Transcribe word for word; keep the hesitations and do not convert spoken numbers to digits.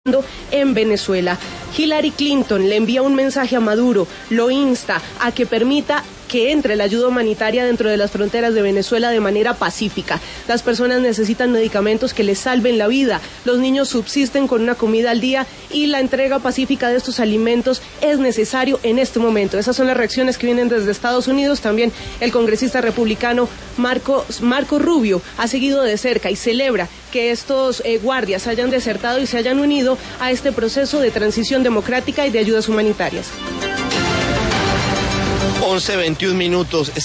en Venezuela. Hillary Clinton le envía un mensaje a Maduro, lo insta a que permita que entre la ayuda humanitaria dentro de las fronteras de Venezuela de manera pacífica. Las personas necesitan medicamentos que les salven la vida, los niños subsisten con una comida al día y la entrega pacífica de estos alimentos es necesario en este momento. Esas son las reacciones que vienen desde Estados Unidos. También el congresista republicano Marco, Marco Rubio ha seguido de cerca y celebra que estos eh, guardias hayan desertado y se hayan unido a este proceso de transición democrática y de ayudas humanitarias. once veintiún minutos.